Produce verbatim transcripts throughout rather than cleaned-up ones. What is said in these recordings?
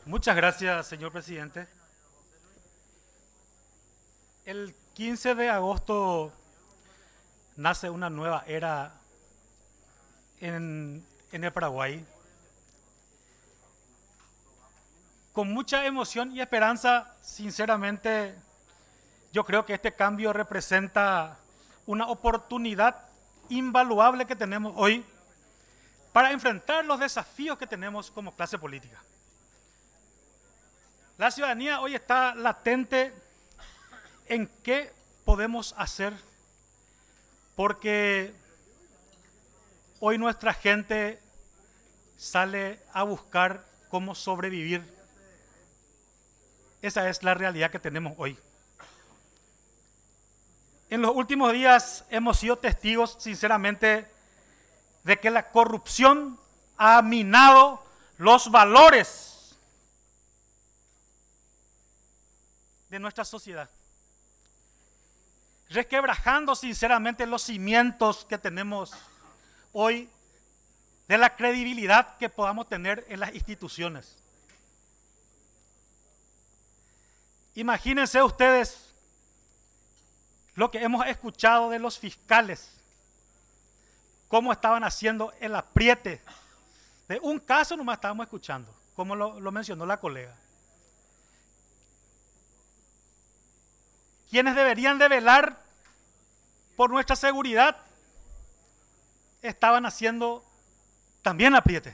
Muchas gracias, señor presidente. El quince de agosto nace una nueva era en, en el Paraguay. Con mucha emoción y esperanza, sinceramente, yo creo que este cambio representa una oportunidad invaluable que tenemos hoy para enfrentar los desafíos que tenemos como clase política. La ciudadanía hoy está latente en qué podemos hacer, porque hoy nuestra gente sale a buscar cómo sobrevivir. Esa es la realidad que tenemos hoy. En los últimos días hemos sido testigos, sinceramente, de que la corrupción ha minado los valores de nuestra sociedad, resquebrajando sinceramente los cimientos que tenemos hoy de la credibilidad que podamos tener en las instituciones. Imagínense ustedes lo que hemos escuchado de los fiscales, cómo estaban haciendo el apriete. De un caso nomás estábamos escuchando, como lo, lo mencionó la colega. Quienes deberían de velar por nuestra seguridad estaban haciendo también apriete.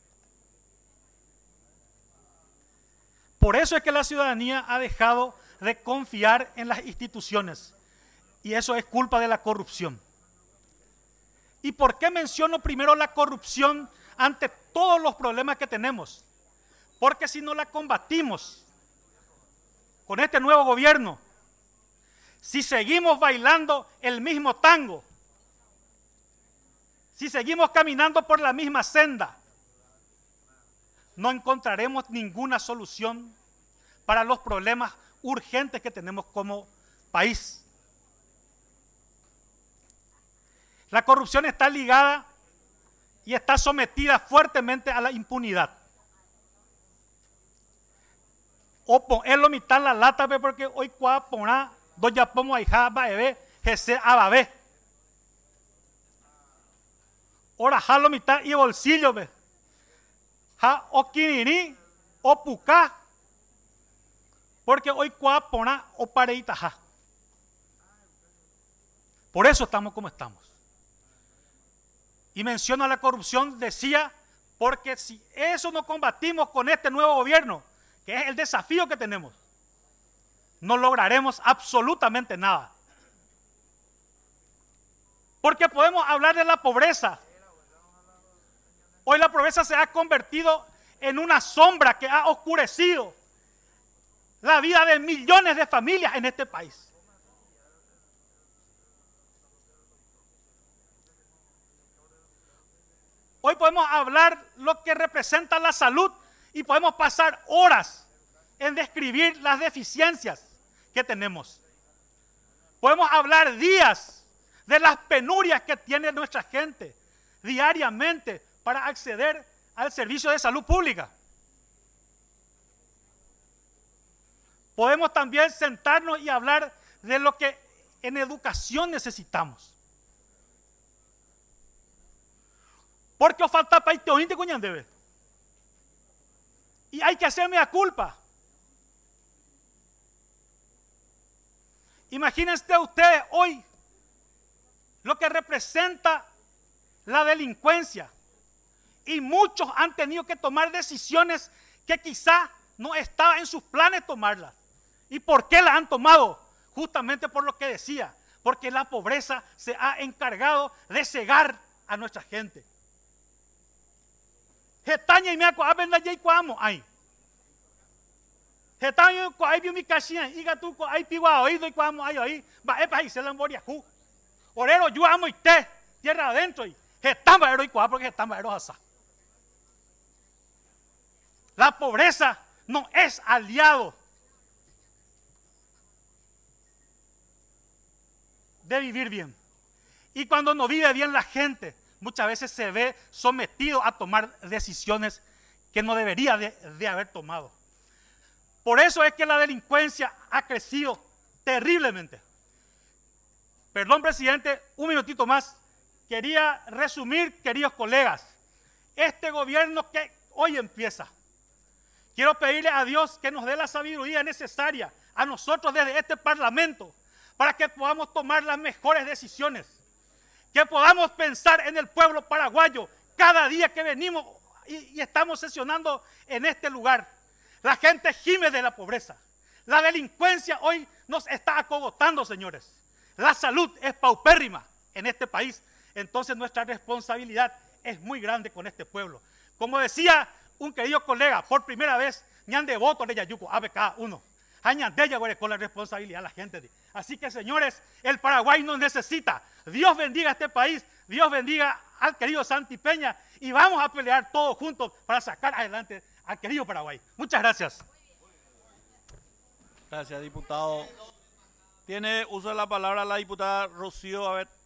Por eso es que la ciudadanía ha dejado de confiar en las instituciones, y eso es culpa de la corrupción. ¿Y por qué menciono primero la corrupción ante todos los problemas que tenemos? Porque si no la combatimos con este nuevo gobierno, si seguimos bailando el mismo tango, si seguimos caminando por la misma senda, no encontraremos ninguna solución para los problemas urgentes que tenemos como país. La corrupción está ligada y está sometida fuertemente a la impunidad. O es lo mitad la lata, porque hoy cuá poná doña pomo ahijá baebe jese ababe. Ora jalo mitad y bolsillo be. Ja o quininí o pucá. Porque hoy cuá poná o pareita ja. Por eso estamos como estamos. Y menciono la corrupción, decía, porque si eso no combatimos con este nuevo gobierno, que es el desafío que tenemos, no lograremos absolutamente nada. Porque podemos hablar de la pobreza. Hoy la pobreza se ha convertido en una sombra que ha oscurecido la vida de millones de familias en este país. Hoy podemos hablar lo que representa la salud y podemos pasar horas en describir las deficiencias que tenemos. Podemos hablar días de las penurias que tiene nuestra gente diariamente para acceder al servicio de salud pública. Podemos también sentarnos y hablar de lo que en educación necesitamos. Porque os falta paiteointe coñan debe. Y hay que hacerme la culpa. Imagínense ustedes hoy lo que representa la delincuencia. Y muchos han tenido que tomar decisiones que quizá no estaba en sus planes tomarlas. ¿Y por qué las han tomado? Justamente por lo que decía, porque la pobreza se ha encargado de cegar a nuestra gente. Getaña y me acuerdo de cuamo ahí. Getaña y ahí vio mi cachina y gato ahí pigua oído y cuamo ahí ahí va epa y se la emboria ju. Orero yo amo y te tierra adentro y getamba ero y cuá porque getamba ero asa. La pobreza no es aliado de vivir bien. Y cuando no vive bien la gente, muchas veces se ve sometido a tomar decisiones que no debería de, de haber tomado. Por eso es que la delincuencia ha crecido terriblemente. Perdón, presidente, un minutito más. Quería resumir, queridos colegas, este gobierno que hoy empieza. Quiero pedirle a Dios que nos dé la sabiduría necesaria a nosotros desde este parlamento para que podamos tomar las mejores decisiones, que podamos pensar en el pueblo paraguayo cada día que venimos y, y estamos sesionando en este lugar. La gente gime de la pobreza. La delincuencia hoy nos está acogotando, señores. La salud es paupérrima en este país. Entonces nuestra responsabilidad es muy grande con este pueblo. Como decía un querido colega, por primera vez, ñan de voto de Yayuco, A B K uno. Añan de ella con la responsabilidad de la gente. Así que, señores, el Paraguay nos necesita. Dios bendiga a este país, Dios bendiga al querido Santi Peña y vamos a pelear todos juntos para sacar adelante al querido Paraguay. Muchas gracias. Gracias, diputado. Tiene uso de la palabra la diputada Rocío. A ver.